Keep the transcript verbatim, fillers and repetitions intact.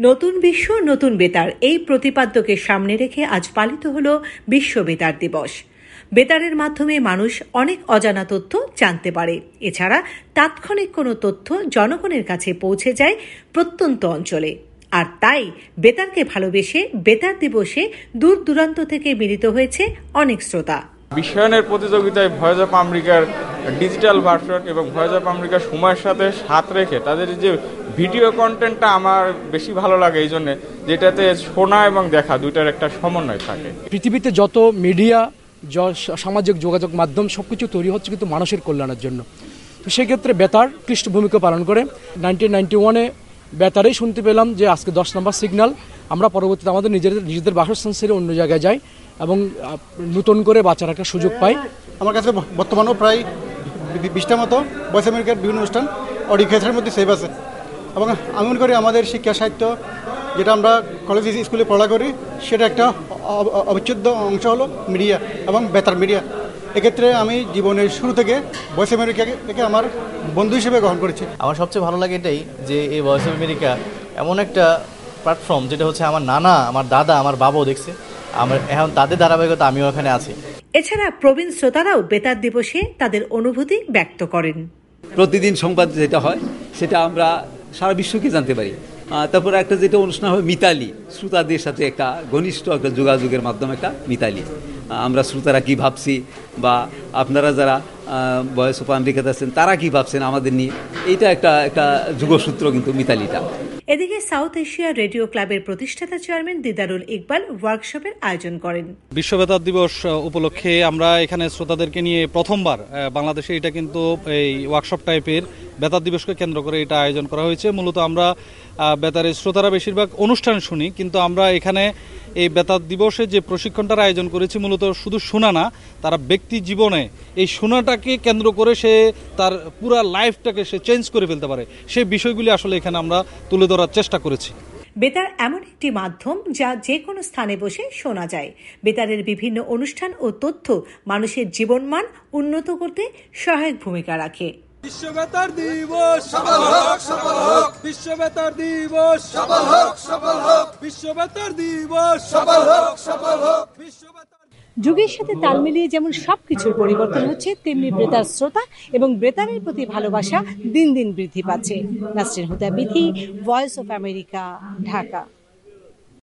নতুন বিশ্ব নতুন বেতার এই প্রতিপাদ্যকে সামনে রেখে আজ পালিত হল বিশ্ব বেতার দিবস। বেতারের মাধ্যমে মানুষ অনেক অজানা তথ্য জানতে পারে। এছাড়া তাৎক্ষণিক কোনো তথ্য জনগণের কাছে পৌঁছে যায় প্রত্যন্ত অঞ্চলে। আর তাই বেতারকে ভালোবেসে বেতার দিবসে দূর দূরান্ত থেকে মিলিত হয়েছে অনেক শ্রোতা। বিশ্বায়নের প্রতিযোগিতায় ভয়েস অফ আমেরিকার ডিজিটাল ভার্সন এবং ভয়েস অফ আমেরিকার সময়ের সাথে সাথ রেখে তাদের যে ভিডিও কন্টেন্টটা আমার বেশি ভালো লাগে, এই জন্য যেটাতে শোনা এবং দেখা দুইটার একটা সমন্বয় থাকে। পৃথিবীতে যত মিডিয়া, সামাজিক যোগাযোগ মাধ্যম সবকিছু তৈরি হচ্ছে কিন্তু মানুষের কল্যাণের জন্য। তো সেক্ষেত্রে বেতার ক্লিষ্ট ভূমিকা পালন করে। নাইনটিন নাইনটি ওয়ানে বেতারেই শুনতে পেলাম যে আজকে দশ নম্বর সিগন্যাল। আমরা পরবর্তীতে আমাদের নিজেদের নিজেদের বাসস্থান ছেড়ে অন্য জায়গায় যাই এবং নতুন করে বাঁচার একটা সুযোগ পাই। আমার কাছে বর্তমানেও প্রায় বিশটা মতো ভয়েস আমেরিকার বিভিন্ন অনুষ্ঠান অডিও ক্যাসেটের মধ্যে সেভ আছে এবং আমি মনে করি আমাদের শিক্ষা সাহিত্য যেটা আমরা কলেজ স্কুলে পড়া করি সেটা একটা অবিচ্ছেদ্য অংশ হলো মিডিয়া এবং বেতার মিডিয়া। এক্ষেত্রে আমি জীবনের শুরু থেকে ভয়েস আমেরিকাকে আমার বন্ধু হিসেবে গ্রহণ করেছি। আমার সবচেয়ে ভালো লাগে এটাই যে এই ভয়েস অফ আমেরিকা এমন একটা প্ল্যাটফর্ম যেটা হচ্ছে আমার নানা, আমার দাদা, আমার বাবাও দেখছে, আমার এখন তাদের ধারাবাহিকতা আমিও এখানে আছি। এছাড়া প্রবীণ শ্রোতারাও বেতার দিবসে তাদের অনুভূতি ব্যক্ত করেন। প্রতিদিন সংবাদ যেটা হয় সেটা আমরা সারা বিশ্বকে জানতে পারি। তারপর একটা যেটা অনুষ্ঠান হয় মিতালি, শ্রোতাদের সাথে একটা ঘনিষ্ঠ একটা যোগাযোগের মাধ্যমে একটা মিতালি। আমরা শ্রোতারা কি ভাবছি বা আপনারা যারা ভয়েস অফ আমেরিকাতে আছেন তারা কি ভাবছেন আমাদের নিয়ে, এইটা একটা একটা যুগসূত্র কিন্তু মিতালিটা। এদিকে সাউথ এশিয়া রেডিও ক্লাবের প্রতিষ্ঠাতা চেয়ারম্যান দিদারুল ইকবাল ওয়ার্কশপের আয়োজন করেন। বিশ্ব বেতার দিবস উপলক্ষে আমরা এখানে শ্রোতাদেরকে নিয়ে প্রথমবার বাংলাদেশে এটা কিন্তু এই ওয়ার্কশপ টাইপের বেতার দিবসকে কেন্দ্র করে এটা আয়োজন করা হয়েছে। মূলত আমরা বেতারের শ্রোতারা বেশিরভাগ অনুষ্ঠান শুনি, কিন্তু আমরা এখানে এই বেতার দিবসে যে প্রশিক্ষণটার আয়োজন করেছি মূলত শুধু শোনা না, তারা ব্যক্তি জীবনে এই শোনাটাকে কেন্দ্র করে সে তার পুরা লাইফটাকে সে চেঞ্জ করে ফেলতে পারে, সেই বিষয়গুলি আসলে এখানে আমরা তুলে ধরার চেষ্টা করেছি। বেতার এমন একটি মাধ্যম যা যে কোনো স্থানে বসে শোনা যায়। বেতারের বিভিন্ন অনুষ্ঠান ও তথ্য মানুষের জীবনমান উন্নত করতে সহায়ক ভূমিকা রাখে। বিশ্ব বেতার দিবস সফল হোক, সফল হোক। বিশ্ব বেতার দিবস সফল হোক, সফল হোক। বিশ্ব বেতার দিবস সফল হোক, সফল হোক। বিশ্ব বেতার যুগের সাথে তাল মিলিয়ে যেমন সবকিছুর পরিবর্তন হচ্ছে, তেমনি বেতার শ্রোতা এবং বেতারের প্রতি ভালোবাসা দিন দিন বৃদ্ধি পাচ্ছে। Nasrin Huda Bithi, voice of America, Dhaka.